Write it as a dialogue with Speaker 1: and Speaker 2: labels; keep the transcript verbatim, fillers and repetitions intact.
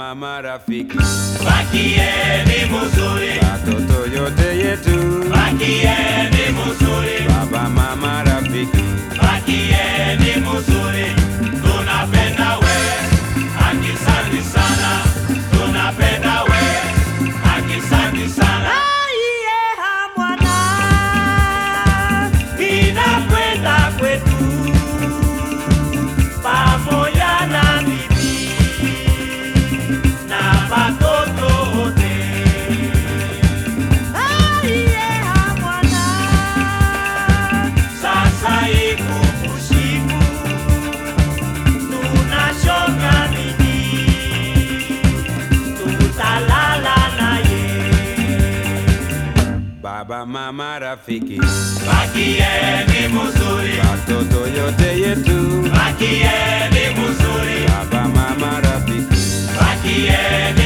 Speaker 1: mama rafiki,
Speaker 2: bakieni muzuri,
Speaker 1: watoto yote yetu,
Speaker 2: bakieni muzuri,
Speaker 1: baba mama rafiki,
Speaker 2: bakieni muzuri, tunapenda we, akisanti sana, tunapenda we, akisanti sana.
Speaker 3: Aiye hamwana,
Speaker 2: Ninakwenda kwetu pamoja na bibi na watoto wote.
Speaker 3: aiye hamwana,
Speaker 2: Sasa iko usiku, tunashoka bidii, tutalala naye.
Speaker 1: baba mama rafiki,
Speaker 2: Bakieni muzuri,
Speaker 1: watoto yote yetu,
Speaker 2: bakieni muzuri,
Speaker 1: baba mama rafiki,
Speaker 2: bakieni